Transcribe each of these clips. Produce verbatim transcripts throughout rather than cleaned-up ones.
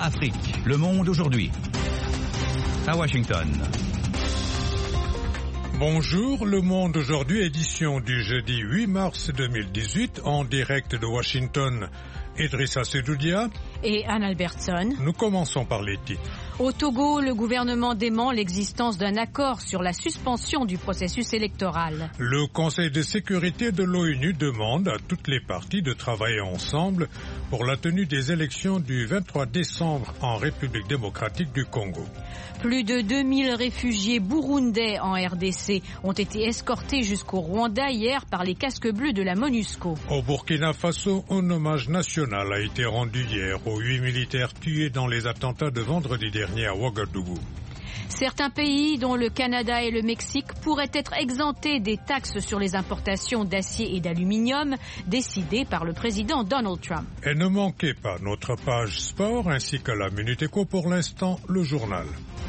Afrique, le monde aujourd'hui. À Washington. Bonjour, Le Monde aujourd'hui, édition du jeudi huit mars deux mille dix-huit, en direct de Washington. Idrissa Sedoudia et Anne Albertson. Nous commençons par les titres. Au Togo, le gouvernement dément l'existence d'un accord sur la suspension du processus électoral. Le Conseil de sécurité de l'ONU demande à toutes les parties de travailler ensemble pour la tenue des élections du vingt-trois décembre en République démocratique du Congo. Plus de deux mille réfugiés burundais en R D C ont été escortés jusqu'au Rwanda hier par les casques bleus de la MONUSCO. Au Burkina Faso, un hommage national a été rendu hier aux huit militaires tués dans les attentats de vendredi dernier à Ouagadougou. Certains pays, dont le Canada et le Mexique, pourraient être exemptés des taxes sur les importations d'acier et d'aluminium décidées par le président Donald Trump. Et ne manquez pas notre page sport ainsi que la Minute Éco. Pour l'instant, le journal.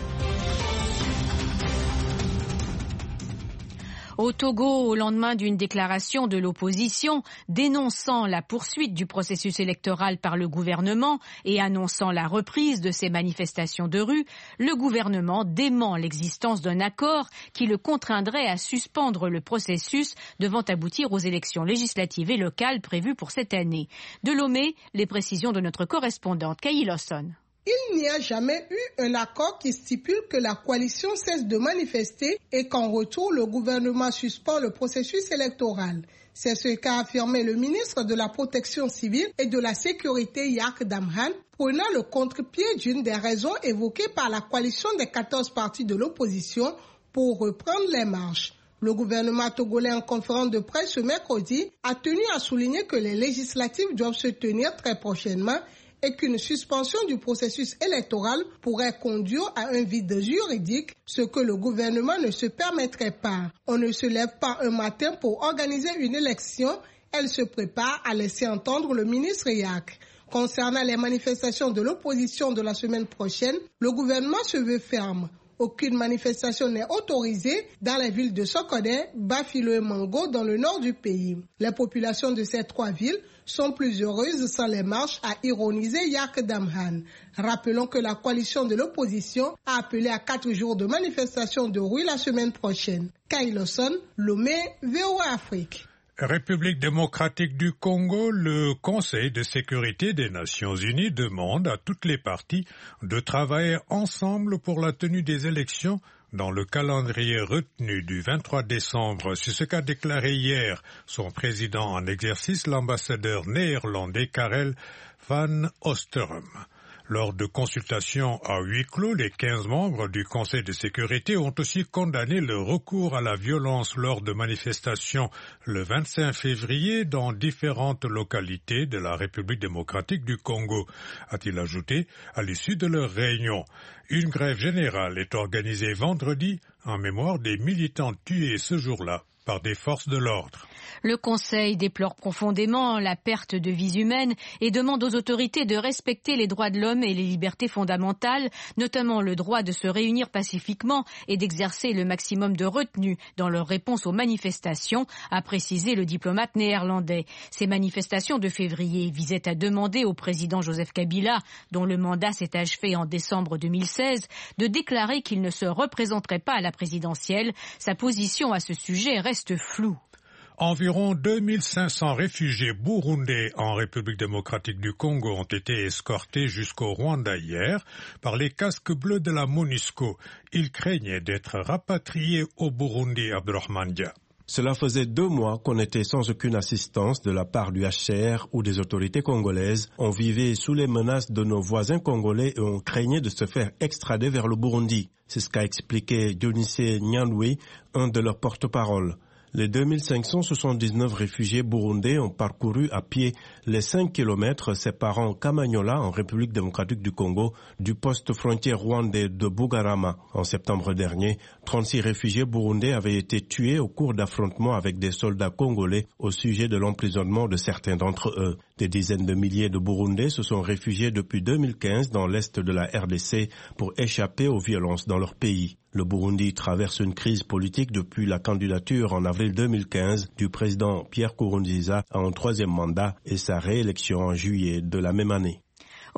Au Togo, au lendemain d'une déclaration de l'opposition dénonçant la poursuite du processus électoral par le gouvernement et annonçant la reprise de ces manifestations de rue, le gouvernement dément l'existence d'un accord qui le contraindrait à suspendre le processus devant aboutir aux élections législatives et locales prévues pour cette année. De Lomé, les précisions de notre correspondante Kay Lawson. Il n'y a jamais eu un accord qui stipule que la coalition cesse de manifester et qu'en retour, le gouvernement suspend le processus électoral. C'est ce qu'a affirmé le ministre de la Protection civile et de la Sécurité, Yak Damhan, prenant le contre-pied d'une des raisons évoquées par la coalition des quatorze partis de l'opposition pour reprendre les marches. Le gouvernement togolais, en conférence de presse ce mercredi, a tenu à souligner que les législatives doivent se tenir très prochainement et qu'une suspension du processus électoral pourrait conduire à un vide juridique, ce que le gouvernement ne se permettrait pas. On ne se lève pas un matin pour organiser une élection, elle se prépare, à laisser entendre le ministre Yak. Concernant les manifestations de l'opposition de la semaine prochaine, le gouvernement se veut ferme. Aucune manifestation n'est autorisée dans les villes de Sokodé, Bafilo et Mango dans le nord du pays. Les populations de ces trois villes sont plus heureuses sans les marches, a ironisé Yak Damhan. Rappelons que la coalition de l'opposition a appelé à quatre jours de manifestation de rue la semaine prochaine. Kay Lawson, Lomé, V O A Afrique. République démocratique du Congo, le Conseil de sécurité des Nations Unies demande à toutes les parties de travailler ensemble pour la tenue des élections dans le calendrier retenu du vingt-trois décembre. C'est ce qu'a déclaré hier son président en exercice, l'ambassadeur néerlandais Karel van Oosterom. Lors de consultations à huis clos, les quinze membres du Conseil de sécurité ont aussi condamné le recours à la violence lors de manifestations le vingt-cinq février dans différentes localités de la République démocratique du Congo, a-t-il ajouté à l'issue de leur réunion. Une grève générale est organisée vendredi en mémoire des militants tués ce jour-là par des forces de l'ordre. Le Conseil déplore profondément la perte de vies humaines et demande aux autorités de respecter les droits de l'homme et les libertés fondamentales, notamment le droit de se réunir pacifiquement et d'exercer le maximum de retenue dans leur réponse aux manifestations, a précisé le diplomate néerlandais. Ces manifestations de février visaient à demander au président Joseph Kabila, dont le mandat s'est achevé en décembre deux mille seize, de déclarer qu'il ne se représenterait pas à la présidentielle. Sa position à ce sujet reste floue. Environ deux mille cinq cents réfugiés burundais en République démocratique du Congo ont été escortés jusqu'au Rwanda hier par les casques bleus de la MONUSCO. Ils craignaient d'être rapatriés au Burundi, Abdurrahman Dia. Cela faisait deux mois qu'on était sans aucune assistance de la part du H C R ou des autorités congolaises. On vivait sous les menaces de nos voisins congolais et on craignait de se faire extrader vers le Burundi. C'est ce qu'a expliqué Dionysé Nyandoui, un de leurs porte-parole. Les deux mille cinq cent soixante-dix-neuf réfugiés burundais ont parcouru à pied les cinq kilomètres séparant Kamanyola, en République démocratique du Congo, du poste frontière rwandais de Bugarama. En septembre dernier, trente-six réfugiés burundais avaient été tués au cours d'affrontements avec des soldats congolais au sujet de l'emprisonnement de certains d'entre eux. Des dizaines de milliers de Burundais se sont réfugiés depuis deux mille quinze dans l'est de la R D C pour échapper aux violences dans leur pays. Le Burundi traverse une crise politique depuis la candidature en avril deux mille quinze du président Pierre Nkurunziza à un troisième mandat et sa réélection en juillet de la même année.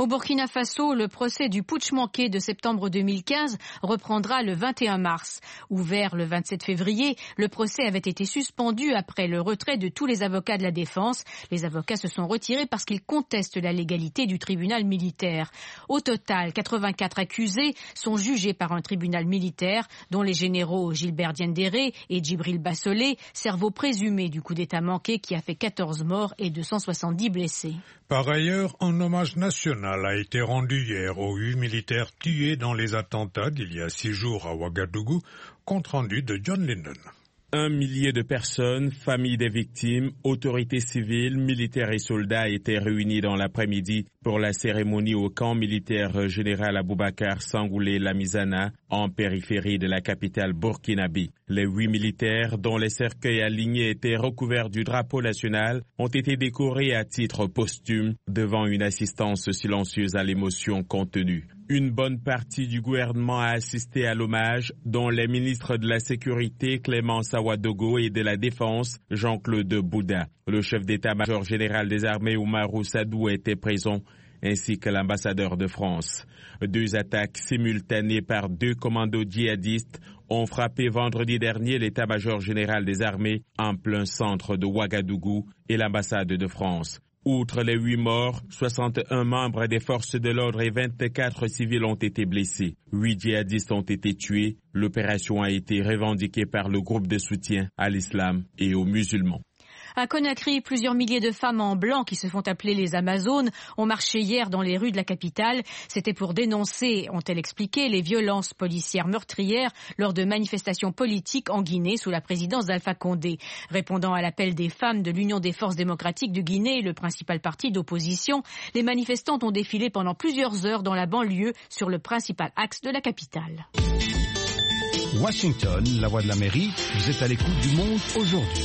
Au Burkina Faso, le procès du putsch manqué de septembre deux mille quinze reprendra le vingt et un mars. Ouvert le vingt-sept février, le procès avait été suspendu après le retrait de tous les avocats de la défense. Les avocats se sont retirés parce qu'ils contestent la légalité du tribunal militaire. Au total, quatre-vingt-quatre accusés sont jugés par un tribunal militaire, dont les généraux Gilbert Diendéré et Djibril Bassolé, cerveau présumé du coup d'État manqué qui a fait quatorze morts et deux cent soixante-dix blessés. Par ailleurs, un hommage national a été rendu hier aux huit militaires tués dans les attentats d'il y a six jours à Ouagadougou, compte rendu de John Linden. Un millier de personnes, familles des victimes, autorités civiles, militaires et soldats étaient réunis dans l'après-midi pour la cérémonie au camp militaire général Aboubacar Sangoulé Lamizana, en périphérie de la capitale burkinabé. Les huit militaires, dont les cercueils alignés étaient recouverts du drapeau national, ont été décorés à titre posthume devant une assistance silencieuse à l'émotion contenue. Une bonne partie du gouvernement a assisté à l'hommage, dont les ministres de la Sécurité Clémence Ouagadougou et de la Défense Jean-Claude Bouda. Le chef d'état-major général des armées Oumarou Sadou était présent, ainsi que l'ambassadeur de France. Deux attaques simultanées par deux commandos djihadistes ont frappé vendredi dernier l'état-major général des armées en plein centre de Ouagadougou et l'ambassade de France. Outre les huit morts, soixante et un membres des forces de l'ordre et vingt-quatre civils ont été blessés. Huit djihadistes ont été tués. L'opération a été revendiquée par le groupe de soutien à l'islam et aux musulmans. À Conakry, plusieurs milliers de femmes en blanc qui se font appeler les Amazones ont marché hier dans les rues de la capitale. C'était pour dénoncer, ont-elles expliqué, les violences policières meurtrières lors de manifestations politiques en Guinée sous la présidence d'Alpha Condé. Répondant à l'appel des femmes de l'Union des forces démocratiques de Guinée, le principal parti d'opposition, les manifestantes ont défilé pendant plusieurs heures dans la banlieue sur le principal axe de la capitale. Washington, la voix de l'Amérique, vous êtes à l'écoute du monde aujourd'hui.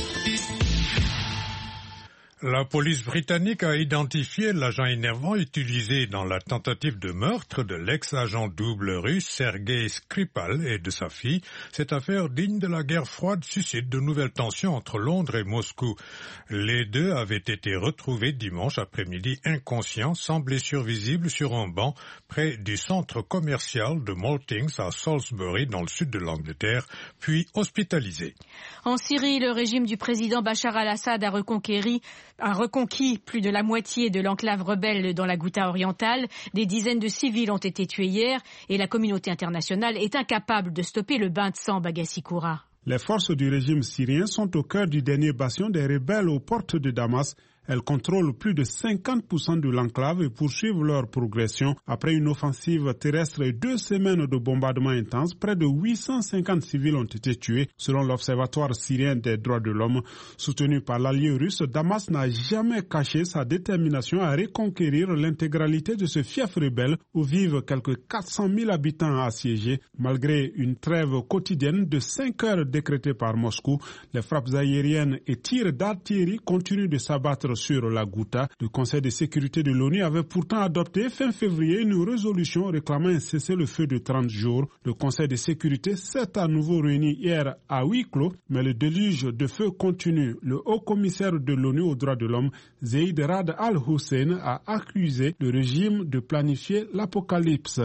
La police britannique a identifié l'agent énervant utilisé dans la tentative de meurtre de l'ex-agent double russe Sergei Skripal et de sa fille. Cette affaire digne de la guerre froide suscite de nouvelles tensions entre Londres et Moscou. Les deux avaient été retrouvés dimanche après-midi inconscients, sans blessure visible, sur un banc près du centre commercial de Maltings à Salisbury dans le sud de l'Angleterre, puis hospitalisés. En Syrie, le régime du président Bachar al-Assad a reconquéri a reconquis plus de la moitié de l'enclave rebelle dans la Ghouta orientale. Des dizaines de civils ont été tués hier et la communauté internationale est incapable de stopper le bain de sang Bagassi-Koura. Les forces du régime syrien sont au cœur du dernier bastion des rebelles aux portes de Damas. Elles contrôlent plus de cinquante pour cent de l'enclave et poursuivent leur progression. Après une offensive terrestre et deux semaines de bombardements intenses, près de huit cent cinquante civils ont été tués, selon l'Observatoire syrien des droits de l'homme. Soutenu par l'allié russe, Damas n'a jamais caché sa détermination à reconquérir l'intégralité de ce fief rebelle où vivent quelques quatre cent mille habitants assiégés. Malgré une trêve quotidienne de cinq heures décrétée par Moscou, les frappes aériennes et tirs d'artillerie continuent de s'abattre sur la Ghouta. Le Conseil de sécurité de l'ONU avait pourtant adopté fin février une résolution réclamant un cessez-le-feu de trente jours. Le Conseil de sécurité s'est à nouveau réuni hier à huis clos, mais le déluge de feu continue. Le haut-commissaire de l'ONU aux droits de l'homme, Zeid Rad al-Hussein, a accusé le régime de planifier l'apocalypse.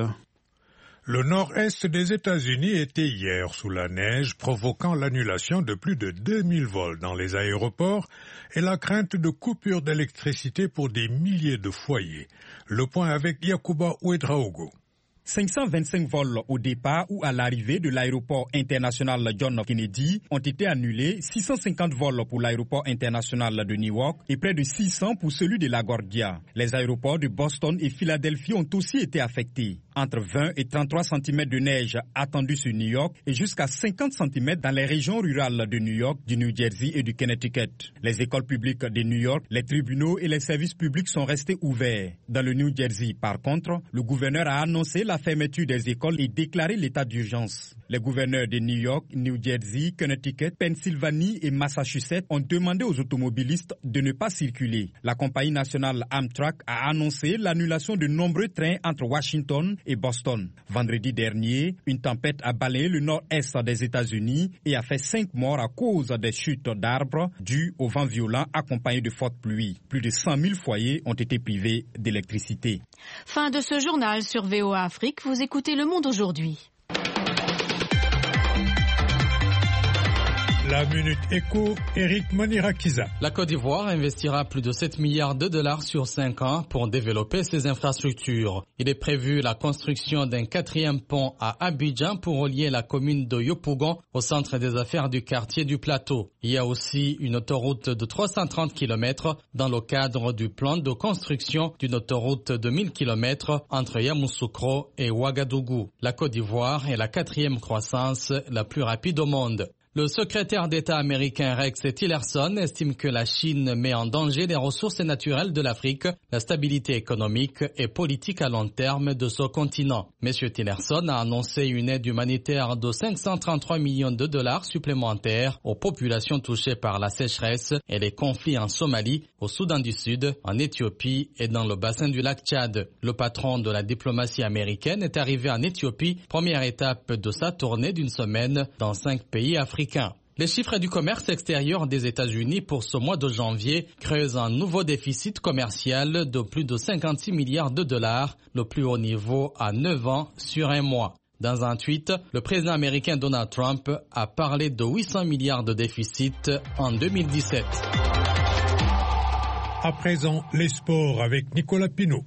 Le nord-est des États-Unis était hier sous la neige, provoquant l'annulation de plus de deux mille vols dans les aéroports et la crainte de coupures d'électricité pour des milliers de foyers. Le point avec Yacouba Ouedraogo. cinq cent vingt-cinq vols au départ ou à l'arrivée de l'aéroport international John F. Kennedy ont été annulés, six cent cinquante vols pour l'aéroport international de Newark et près de six cents pour celui de LaGuardia. Les aéroports de Boston et Philadelphie ont aussi été affectés. Entre vingt et trente-trois centimètres de neige attendus sur New York et jusqu'à cinquante centimètres dans les régions rurales de New York, du New Jersey et du Connecticut. Les écoles publiques de New York, les tribunaux et les services publics sont restés ouverts. Dans le New Jersey, par contre, le gouverneur a annoncé la fermeture des écoles et déclaré l'état d'urgence. Les gouverneurs de New York, New Jersey, Connecticut, Pennsylvanie et Massachusetts ont demandé aux automobilistes de ne pas circuler. La compagnie nationale Amtrak a annoncé l'annulation de nombreux trains entre Washington et Boston. Vendredi dernier, une tempête a balayé le nord-est des États-Unis et a fait cinq morts à cause des chutes d'arbres dues au vent violent accompagné de fortes pluies. Plus de cent mille foyers ont été privés d'électricité. Fin de ce journal sur V O A Afrique. Vous écoutez Le Monde aujourd'hui. La Minute Éco, Eric Manirakiza. La Côte d'Ivoire investira plus de sept milliards de dollars sur cinq ans pour développer ses infrastructures. Il est prévu la construction d'un quatrième pont à Abidjan pour relier la commune de Yopougon au centre des affaires du quartier du Plateau. Il y a aussi une autoroute de trois cent trente kilomètres dans le cadre du plan de construction d'une autoroute de mille kilomètres entre Yamoussoukro et Ouagadougou. La Côte d'Ivoire est la quatrième croissance la plus rapide au monde. Le secrétaire d'État américain Rex Tillerson estime que la Chine met en danger les ressources naturelles de l'Afrique, la stabilité économique et politique à long terme de ce continent. M. Tillerson a annoncé une aide humanitaire de cinq cent trente-trois millions de dollars supplémentaires aux populations touchées par la sécheresse et les conflits en Somalie, au Soudan du Sud, en Éthiopie et dans le bassin du lac Tchad. Le patron de la diplomatie américaine est arrivé en Éthiopie, première étape de sa tournée d'une semaine dans cinq pays africains. Les chiffres du commerce extérieur des États-Unis pour ce mois de janvier creusent un nouveau déficit commercial de plus de cinquante-six milliards de dollars, le plus haut niveau à neuf ans sur un mois. Dans un tweet, le président américain Donald Trump a parlé de huit cents milliards de déficit en deux mille dix-sept. À présent, les sports avec Nicolas Pinault.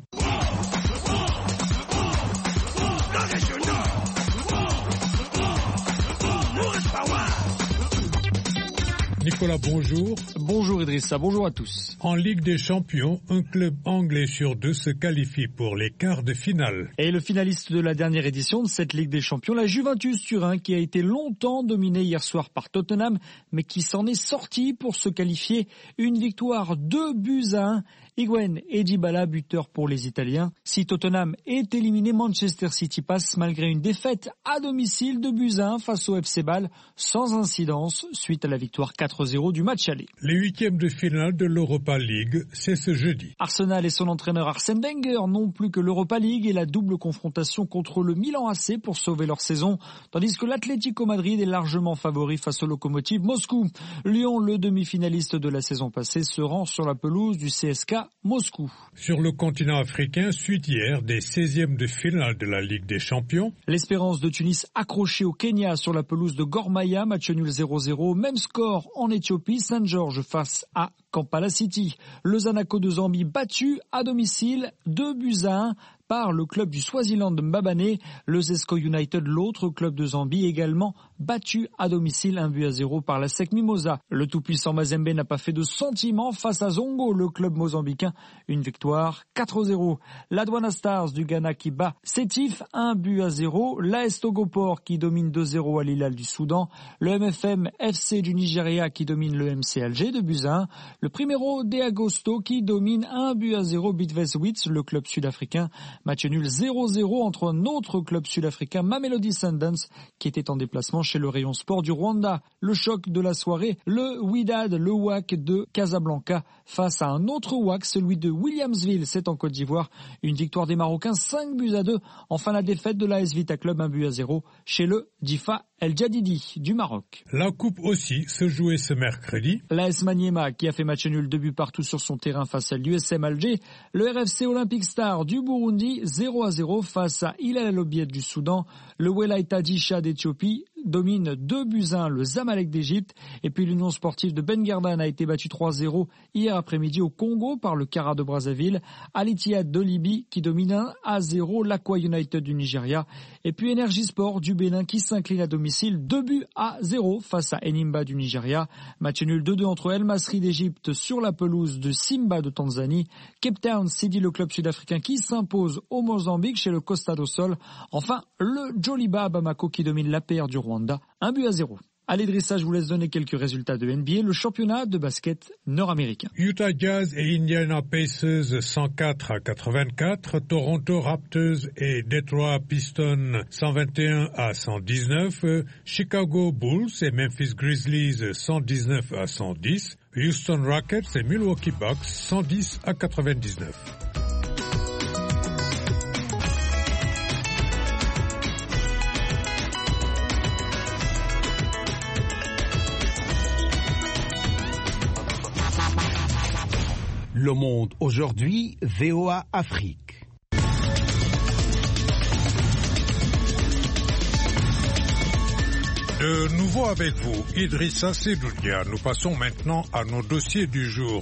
Nicolas, bonjour. Bonjour Idrissa, bonjour à tous. En Ligue des Champions, un club anglais sur deux se qualifie pour les quarts de finale. Et le finaliste de la dernière édition de cette Ligue des Champions, la Juventus Turin, qui a été longtemps dominée hier soir par Tottenham, mais qui s'en est sorti pour se qualifier. Une victoire deux buts à un. Higuaín et Dybala, buteurs pour les Italiens. Si Tottenham est éliminé, Manchester City passe malgré une défaite à domicile de buts à un face au F C Bâle, sans incidence, suite à la victoire quatre zéro du match aller. Les huitièmes de finale de l'Europa League, c'est ce jeudi. Arsenal et son entraîneur Arsène Wenger n'ont plus que l'Europa League et la double confrontation contre le Milan A C pour sauver leur saison, tandis que l'Atlético Madrid est largement favori face au Lokomotiv Moscou. Lyon, le demi-finaliste de la saison passée, se rend sur la pelouse du C S K Moscou. Sur le continent africain, suite hier des seizièmes de finale de la Ligue des Champions. L'Espérance de Tunis accrochée au Kenya sur la pelouse de Gor Mahia, match nul zéro zéro. Même score en Éthiopie, Saint-Georges face à Kampala City. Le Zanaco de Zambie battu à domicile, deux buts à un par le club du Swaziland de Mbabane. Le Zesco United, l'autre club de Zambie, également battu à domicile, un but à zéro par la S E C Mimosa. Le tout-puissant Mazembe n'a pas fait de sentiment face à Zongo, le club mozambicain. Une victoire quatre zéro. L'Adwana Stars du Ghana qui bat Sétif, un but à zéro. L'A S Togopor qui domine deux zéro à l'Hilal du Soudan. Le M F M F C du Nigeria qui domine le M C Alger, deux buts à un. Le Primero de Agosto qui domine un but à zéro Bidvest-Wits, le club sud-africain. Match nul zéro zéro entre un autre club sud-africain, Mamelodi Sundowns, qui était en déplacement chez le rayon sport du Rwanda. Le choc de la soirée, le Wydad, le W A C de Casablanca, face à un autre W A C, celui de Williamsville, c'est en Côte d'Ivoire. Une victoire des Marocains, cinq buts à deux. Enfin, la défaite de l'A S Vita Club, un but à zéro, chez le Difa El Jadidi du Maroc. La coupe aussi se jouait ce mercredi. L'A S Maniema qui a fait match nul, deux buts partout sur son terrain face à l'U S M Alger. Le R F C Olympique Star du Burundi, zéro à zéro face à Hilal El Obeid du Soudan. Le Welaïta Disha d'Éthiopie domine deux buts à un le Zamalek d'Égypte. Et puis l'Union sportive de Ben Guerdan a été battue trois zéro hier après-midi au Congo par le Kara de Brazzaville. Al Ittihad de Libye qui domine un à zéro l'Aqua United du Nigeria. Et puis Energy Sport du Bénin qui s'incline à domicile deux buts à zéro face à Enimba du Nigeria. Match nul deux deux entre El Masri d'Égypte sur la pelouse de Simba de Tanzanie. Cape Town City, le club sud-africain qui s'impose au Mozambique chez le Costa do Sol. Enfin, le Joliba Bamako qui domine l'A P R du Rwanda, un but à zéro. Allez Drissa, je vous laisse donner quelques résultats de N B A, le championnat de basket nord-américain. Utah Jazz et Indiana Pacers cent quatre à quatre-vingt-quatre, Toronto Raptors et Detroit Pistons cent vingt et un à cent dix-neuf, Chicago Bulls et Memphis Grizzlies cent dix-neuf à cent dix, Houston Rockets et Milwaukee Bucks cent dix à quatre-vingt-dix-neuf. Le Monde aujourd'hui, V O A Afrique. De nouveau avec vous, Idrissa Sedoudia. Nous passons maintenant à nos dossiers du jour.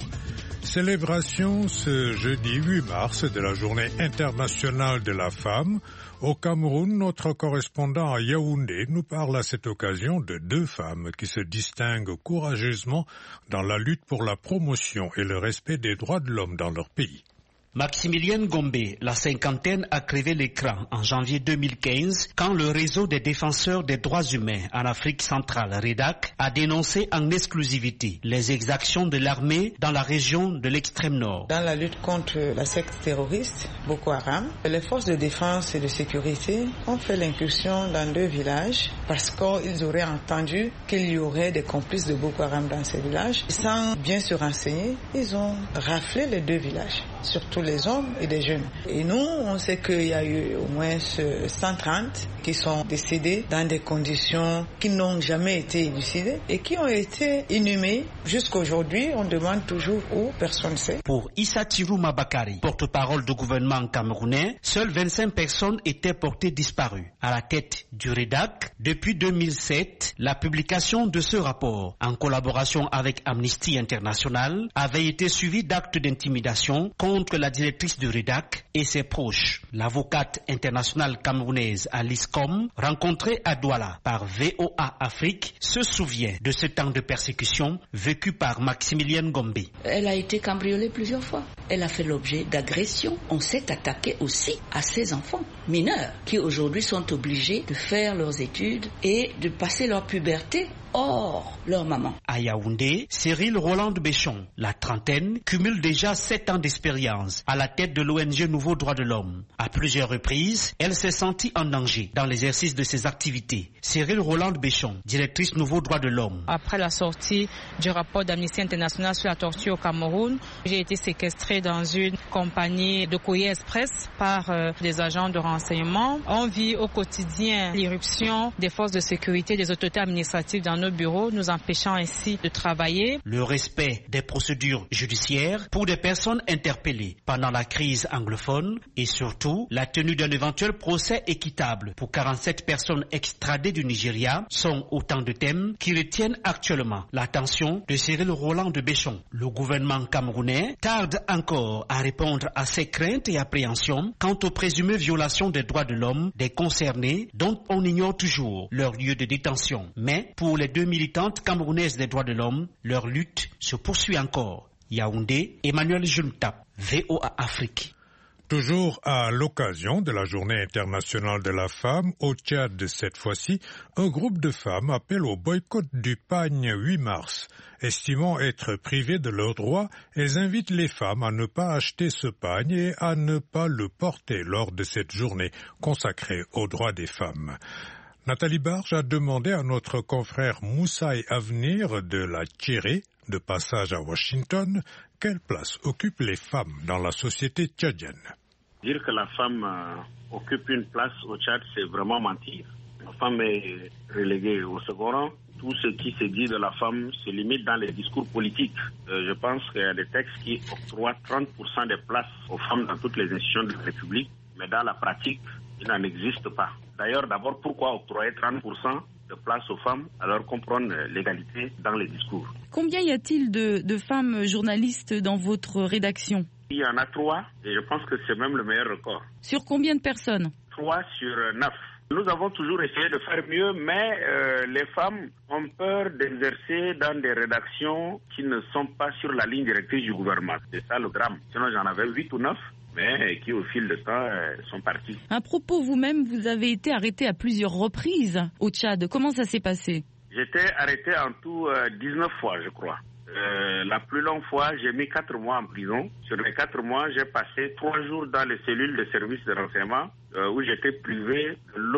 Célébration ce jeudi huit mars de la Journée internationale de la femme. Au Cameroun, notre correspondant à Yaoundé nous parle à cette occasion de deux femmes qui se distinguent courageusement dans la lutte pour la promotion et le respect des droits de l'homme dans leur pays. Maximilienne Gombe, la cinquantaine, a crevé l'écran en janvier deux mille quinze quand le réseau des défenseurs des droits humains en Afrique centrale, REDAC, a dénoncé en exclusivité les exactions de l'armée dans la région de l'extrême nord. Dans la lutte contre la secte terroriste, Boko Haram, les forces de défense et de sécurité ont fait l'incursion dans deux villages parce qu'ils auraient entendu qu'il y aurait des complices de Boko Haram dans ces villages. Sans bien se renseigner, ils ont raflé les deux villages, surtout les hommes et les jeunes. Et nous, on sait qu'il y a eu au moins cent trente qui sont décédés dans des conditions qui n'ont jamais été élucidées et qui ont été inhumés. Jusqu'à aujourd'hui, on demande toujours où, personne ne sait. Pour Issa Tirou Mabakari, porte-parole du gouvernement camerounais, seules vingt-cinq personnes étaient portées disparues. À la tête du REDAC, depuis deux mille sept, la publication de ce rapport, en collaboration avec Amnesty International, avait été suivie d'actes d'intimidation contre la directrice du REDAC et ses proches. L'avocate internationale camerounaise Alice Com, rencontrée à Douala par V O A Afrique, se souvient de ce temps de persécution vécu par Maximilienne Gombe. Elle a été cambriolée plusieurs fois. Elle a fait l'objet d'agressions. On s'est attaqué aussi à ses enfants mineurs qui aujourd'hui sont obligés de faire leurs études et de passer leur puberté hors leur maman. À Yaoundé, Cyril Roland Béchon, la trentaine, cumule déjà sept ans d'expérience à la tête de l'O N G Nouveau Droit de l'Homme. À plusieurs reprises, elle s'est sentie en danger dans l'exercice de ses activités. Cyril Roland Béchon, directrice Nouveau Droit de l'Homme. Après la sortie du rapport d'Amnesty International sur la torture au Cameroun, j'ai été séquestrée dans une compagnie de courrier express par euh, des agents de renseignement. On vit au quotidien l'irruption des forces de sécurité, des autorités administratives dans nos bureaux, nous empêchant ainsi de travailler. Le respect des procédures judiciaires pour des personnes interpellées pendant la crise anglophone et surtout la tenue d'un éventuel procès équitable pour quarante-sept personnes extradées du Nigeria sont autant de thèmes qui retiennent actuellement l'attention de Cyril Roland de Béchon. Le gouvernement camerounais tarde encore à répondre à ces craintes et appréhensions quant aux présumées violations des droits de l'homme des concernés dont on ignore toujours leur lieu de détention. Mais pour les deux militantes camerounaises des droits de l'homme, leur lutte se poursuit encore. Yaoundé, Emmanuel Juntap, V O A Afrique. Toujours à l'occasion de la Journée internationale de la femme, au Tchad cette fois-ci, un groupe de femmes appelle au boycott du pagne huit mars. Estimant être privées de leurs droits, elles invitent les femmes à ne pas acheter ce pagne et à ne pas le porter lors de cette journée consacrée aux droits des femmes. Nathalie Barge a demandé à notre confrère Moussaï Avenir de la Tchéré, de passage à Washington, quelle place occupent les femmes dans la société tchadienne. Dire que la femme euh, occupe une place au Tchad, c'est vraiment mentir. La femme est reléguée au second rang. Tout ce qui se dit de la femme se limite dans les discours politiques. Euh, je pense qu'il y a des textes qui octroient trente pour cent des places aux femmes dans toutes les institutions de la République, mais dans la pratique, il n'en existe pas. D'ailleurs, d'abord, pourquoi octroyer trente pour cent de place aux femmes alors qu'on prône l'égalité dans les discours? Combien y a-t-il de, de femmes journalistes dans votre rédaction? Il y en a trois et je pense que c'est même le meilleur record. Sur combien de personnes? Trois sur neuf. Nous avons toujours essayé de faire mieux, mais euh, les femmes ont peur d'exercer dans des rédactions qui ne sont pas sur la ligne directrice du gouvernement. C'est ça le drame. Sinon, j'en avais huit ou neuf. Mais qui, au fil du temps, euh, sont partis. À propos, vous-même, vous avez été arrêté à plusieurs reprises au Tchad. Comment ça s'est passé? J'étais arrêté en tout euh, dix-neuf fois, je crois. Euh, la plus longue fois, j'ai mis quatre mois en prison. Sur les quatre mois, j'ai passé trois jours dans les cellules de services de renseignement euh, où j'étais privé de l'eau et de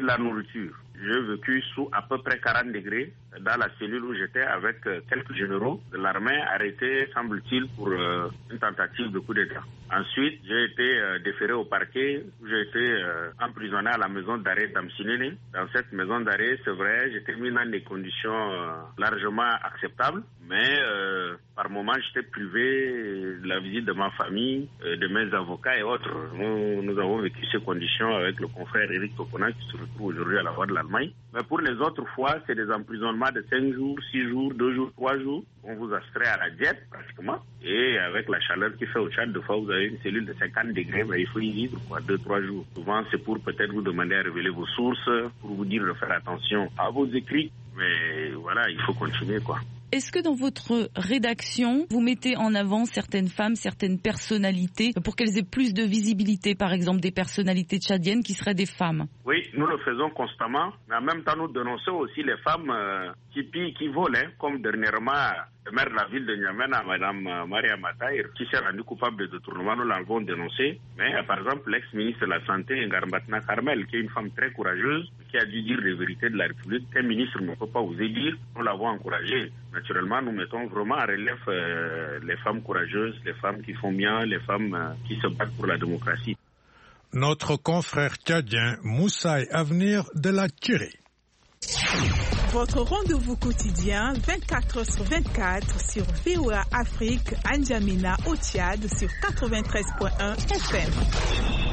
de la nourriture. J'ai vécu sous à peu près quarante degrés dans la cellule où j'étais avec quelques généraux de l'armée arrêtés, semble-t-il, pour euh, une tentative de coup d'État. Ensuite, j'ai été euh, déféré au parquet, où j'ai été euh, emprisonné à la maison d'arrêt d'Amsinene. Dans cette maison d'arrêt, c'est vrai, j'étais mis dans des conditions euh, largement acceptables, mais euh, par moments, j'étais privé de la visite de ma famille, euh, de mes avocats et autres. Nous, nous avons vécu ces conditions avec le confrère Eric Tokona qui se retrouve aujourd'hui à la voix de l'Allemagne. Mais pour les autres fois, c'est des emprisonnements de cinq jours, six jours, deux jours, trois jours. On vous astreint à la diète pratiquement. Et avec la chaleur qui fait au Tchad, deux fois vous avez une cellule de cinquante degrés, mais il faut y vivre quoi, deux, trois jours. Souvent c'est pour peut-être vous demander à révéler vos sources, pour vous dire de faire attention à vos écrits. Mais voilà, il faut continuer quoi. Est-ce que dans votre rédaction, vous mettez en avant certaines femmes, certaines personnalités, pour qu'elles aient plus de visibilité, par exemple des personnalités tchadiennes qui seraient des femmes? Oui, nous le faisons constamment, mais en même temps nous dénonçons aussi les femmes euh, qui pillent, qui volent, hein, comme dernièrement le maire de la ville de N'Djamena, Mme Maria Mataïr, qui s'est rendue coupable de détournement, nous l'avons dénoncé. Mais euh, par exemple, l'ex-ministre de la Santé, Ngarmatna Carmel, qui est une femme très courageuse, qui a dû dire les vérités de la République, qu'un ministre ne peut pas oser dire, nous l'avons encouragé. Naturellement, nous mettons vraiment en relief euh, les femmes courageuses, les femmes qui font bien, les femmes euh, qui se battent pour la démocratie. Notre confrère tchadien Moussaï Avenir de la Tirée. Votre rendez-vous quotidien vingt-quatre heures sur vingt-quatre sur V O A Afrique, N'Djamena au Tchad sur quatre-vingt-treize virgule un F M.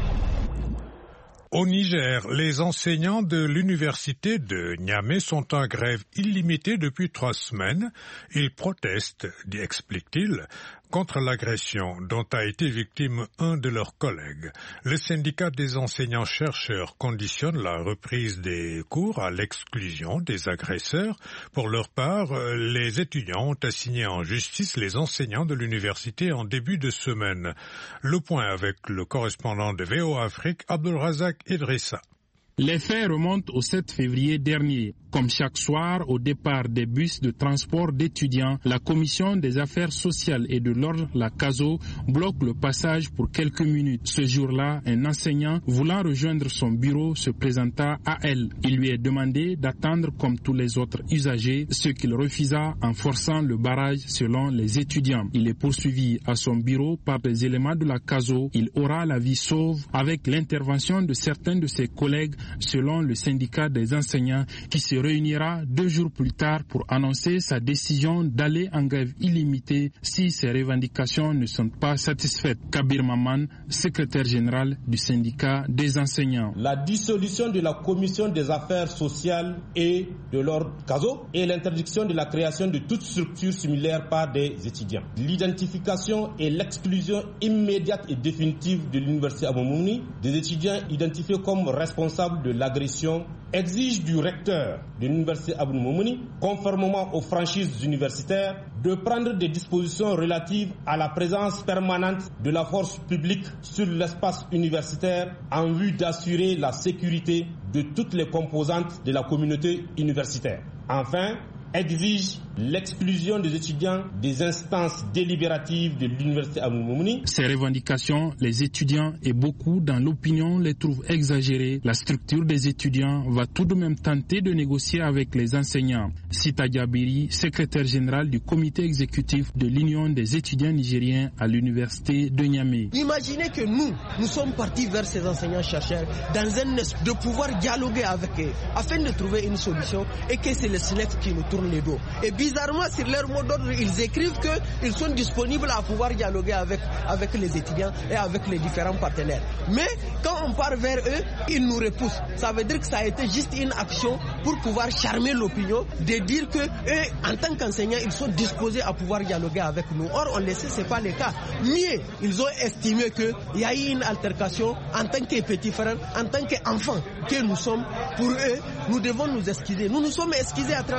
Au Niger, les enseignants de l'université de Niamey sont en grève illimitée depuis trois semaines. Ils protestent, explique-t-il, contre l'agression dont a été victime un de leurs collègues. Le syndicat des enseignants-chercheurs conditionne la reprise des cours à l'exclusion des agresseurs. Pour leur part, les étudiants ont assigné en justice les enseignants de l'université en début de semaine. Le point avec le correspondant de V O A Afrique, Abdelrazak Idrissa. Les faits remontent au sept février dernier. Comme chaque soir, au départ des bus de transport d'étudiants, la Commission des affaires sociales et de l'ordre, la CASO, bloque le passage pour quelques minutes. Ce jour-là, un enseignant voulant rejoindre son bureau se présenta à elle. Il lui est demandé d'attendre comme tous les autres usagers, ce qu'il refusa en forçant le barrage selon les étudiants. Il est poursuivi à son bureau par les éléments de la CASO. Il aura la vie sauve avec l'intervention de certains de ses collègues selon le syndicat des enseignants qui se réunira deux jours plus tard pour annoncer sa décision d'aller en grève illimitée si ses revendications ne sont pas satisfaites. Kabir Maman, secrétaire général du syndicat des enseignants. La dissolution de la commission des affaires sociales et de l'ordre CASO et l'interdiction de la création de toute structure similaire par des étudiants. L'identification et l'exclusion immédiate et définitive de l'université Abou-Moumouni des étudiants identifiés comme responsables de l'agression exige du recteur de l'université Abou-Moumouni, conformément aux franchises universitaires, de prendre des dispositions relatives à la présence permanente de la force publique sur l'espace universitaire en vue d'assurer la sécurité de toutes les composantes de la communauté universitaire. Enfin, exige l'exclusion des étudiants des instances délibératives de l'université Abou-Moumouni. Ces revendications, les étudiants et beaucoup dans l'opinion les trouvent exagérées. La structure des étudiants va tout de même tenter de négocier avec les enseignants. Sita Diabiri, secrétaire général du comité exécutif de l'Union des étudiants nigériens à l'université de Niamey. Imaginez que nous, nous sommes partis vers ces enseignants-chercheurs dans un esprit de pouvoir dialoguer avec eux afin de trouver une solution et que c'est le S N E F qui nous tourne les dos. Et bizarrement, sur leur mot d'ordre, ils écrivent qu'ils sont disponibles à pouvoir dialoguer avec, avec les étudiants et avec les différents partenaires. Mais quand on part vers eux, ils nous repoussent. Ça veut dire que ça a été juste une action pour pouvoir charmer l'opinion, de dire que eux, en tant qu'enseignants, ils sont disposés à pouvoir dialoguer avec nous. Or, on le sait, ce n'est pas le cas. Mieux, ils ont estimé qu'il y a eu une altercation en tant que petits frères, en tant qu'enfants que nous sommes. Pour eux, nous devons nous excuser. Nous nous sommes excusés à travers une lettre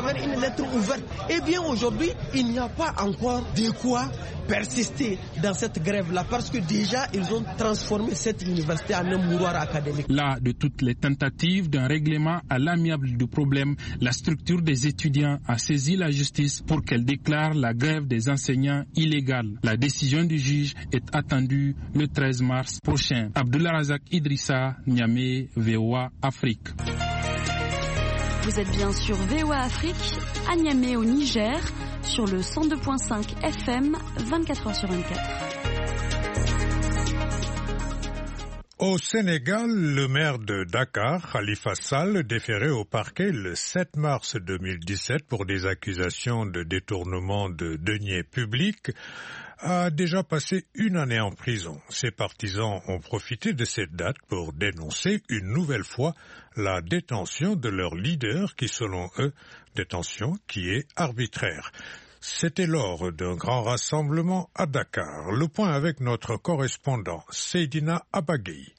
être ouverte. Eh bien aujourd'hui, il n'y a pas encore de quoi persister dans cette grève-là parce que déjà ils ont transformé cette université en un mouroir académique. Là, de toutes les tentatives d'un règlement à l'amiable du problème, la structure des étudiants a saisi la justice pour qu'elle déclare la grève des enseignants illégale. La décision du juge est attendue le treize mars prochain. Abdullah Razak Idrissa, Niamey, V O A Afrique. Vous êtes bien sur V O A Afrique, à Niamey au Niger, sur le cent deux virgule cinq F M, vingt-quatre heures sur vingt-quatre. Au Sénégal, le maire de Dakar, Khalifa Sall, déféré au parquet le sept mars deux mille dix-sept pour des accusations de détournement de deniers publics, a déjà passé une année en prison. Ses partisans ont profité de cette date pour dénoncer une nouvelle fois la détention de leur leader qui, selon eux, détention qui est arbitraire. C'était lors d'un grand rassemblement à Dakar. Le point avec notre correspondant Seydina Abagui.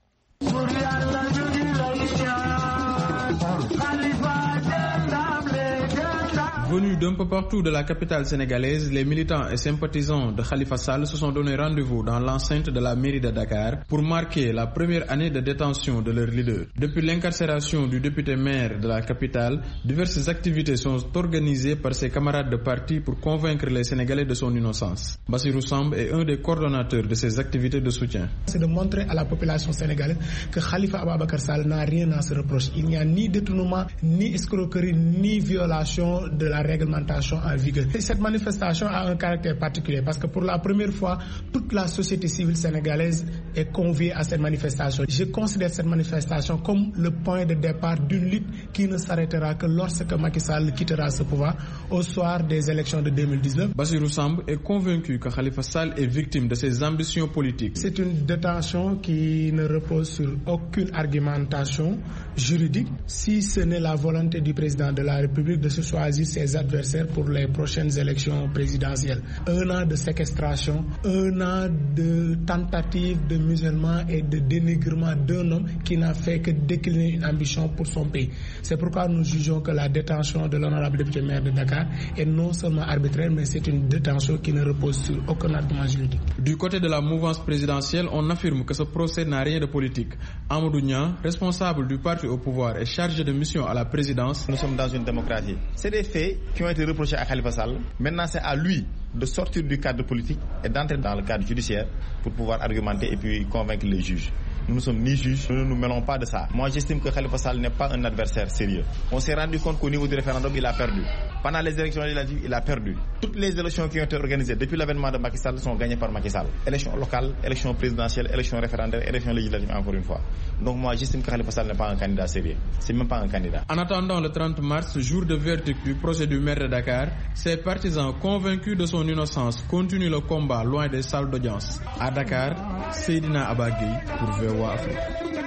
Venus d'un peu partout de la capitale sénégalaise, les militants et sympathisants de Khalifa Sall se sont donné rendez-vous dans l'enceinte de la mairie de Dakar pour marquer la première année de détention de leur leader. Depuis l'incarcération du député maire de la capitale, diverses activités sont organisées par ses camarades de parti pour convaincre les Sénégalais de son innocence. Bassirou Samb est un des coordonnateurs de ces activités de soutien. C'est de montrer à la population sénégalaise que Khalifa Ababacar Sall n'a rien à se reprocher. Il n'y a ni détournement, ni escroquerie, ni violation de la réglementation en vigueur. Et cette manifestation a un caractère particulier parce que pour la première fois, toute la société civile sénégalaise est conviée à cette manifestation. Je considère cette manifestation comme le point de départ d'une lutte qui ne s'arrêtera que lorsque Macky Sall quittera ce pouvoir au soir des élections de deux mille dix-neuf. Bassirou Samb est convaincu que Khalifa Sall est victime de ses ambitions politiques. C'est une détention qui ne repose sur aucune argumentation juridique, si ce n'est la volonté du président de la République de se choisir ses adversaires pour les prochaines élections présidentielles. Un an de séquestration, un an de tentative de musellement et de dénigrement d'un homme qui n'a fait que décliner une ambition pour son pays. C'est pourquoi nous jugeons que la détention de l'honorable député maire de Dakar est non seulement arbitraire, mais c'est une détention qui ne repose sur aucun argument juridique. Du côté de la mouvance présidentielle, on affirme que ce procès n'a rien de politique. Amadou Niang, responsable du parti au pouvoir et chargé de mission à la présidence. Nous sommes dans une démocratie. C'est des faits qui ont été reprochés à Khalifa Sall. Maintenant, c'est à lui de sortir du cadre politique et d'entrer dans le cadre judiciaire pour pouvoir argumenter et puis convaincre les juges. Nous ne sommes ni juges, nous ne nous mêlons pas de ça. Moi, j'estime que Khalifa Sall n'est pas un adversaire sérieux. On s'est rendu compte qu'au niveau du référendum, il a perdu. Pendant les élections législatives, il a perdu. Toutes les élections qui ont été organisées depuis l'avènement de Macky Sall sont gagnées par Macky Sall. Élections locales, élections présidentielles, élections référendaires, élections législatives encore une fois. Donc moi, j'estime que Khalifa Sall n'est pas un candidat sérieux. C'est même pas un candidat. En attendant le trente mars, jour de verdict du procès du maire de Dakar, ses partisans convaincus de son innocence continuent le combat loin des salles d'audience. À Dakar, Seydina Abagui pour V O A Afrique.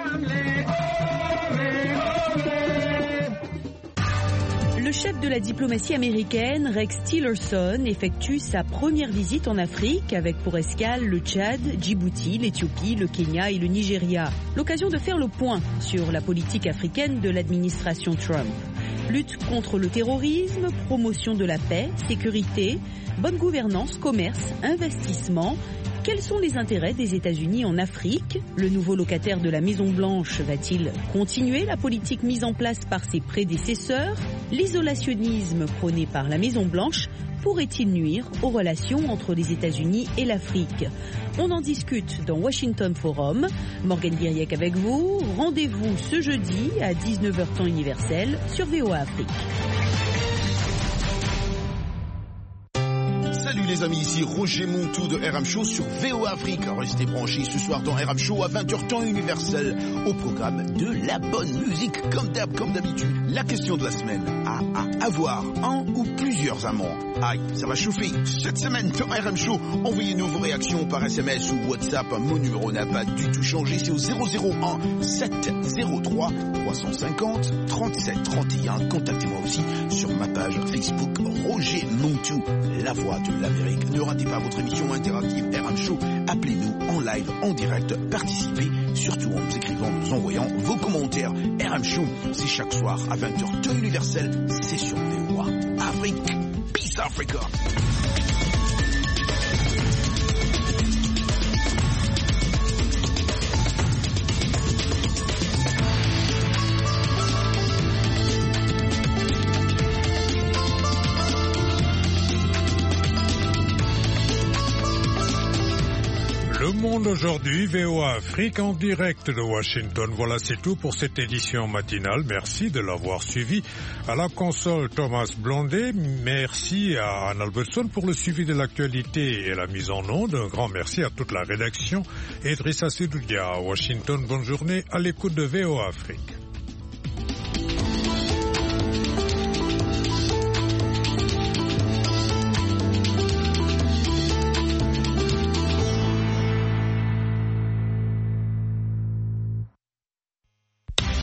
Le chef de la diplomatie américaine, Rex Tillerson, effectue sa première visite en Afrique avec pour escale le Tchad, Djibouti, l'Éthiopie, le Kenya et le Nigeria. L'occasion de faire le point sur la politique africaine de l'administration Trump. Lutte contre le terrorisme, promotion de la paix, sécurité, bonne gouvernance, commerce, investissement. Quels sont les intérêts des États-Unis en Afrique? Le nouveau locataire de la Maison-Blanche va-t-il continuer la politique mise en place par ses prédécesseurs? L'isolationnisme prôné par la Maison-Blanche pourrait-il nuire aux relations entre les États-Unis et l'Afrique? On en discute dans Washington Forum. Morgane Guiriec avec vous. Rendez-vous ce jeudi à dix-neuf heures temps universel sur V O A Afrique. Salut les amis, ici Roger Montou de R M Show sur V O A Afrique. Restez branchés ce soir dans R M Show à vingt heures temps universel au programme de la bonne musique comme d'hab, comme d'habitude. La question de la semaine, à, à avoir un ou plusieurs amants. Aïe, ça va chauffer. Cette semaine dans R M Show, envoyez-nous vos réactions par S M S ou WhatsApp. Mon numéro n'a pas du tout changé, c'est au zéro zéro un sept zéro trois trois cent cinquante trente-sept trente et un. Contactez-moi aussi sur ma page Facebook Roger Montou, la voix de l'Amérique. Ne ratez pas votre émission interactive R M Show. Appelez-nous en live, en direct, participez, surtout en nous écrivant, nous envoyant vos commentaires. R R M Show, c'est chaque soir à vingt heures, temps universel, c'est sur V O A Afrique. Peace Africa. Le Monde aujourd'hui, V O A Afrique en direct de Washington. Voilà, c'est tout pour cette édition matinale. Merci de l'avoir suivi. À la console, Thomas Blondet. Merci à Anne Albertson pour le suivi de l'actualité et la mise en onde. Un grand merci à toute la rédaction. Et Idrissa Sidoudia à Washington. Bonne journée à l'écoute de V O A Afrique.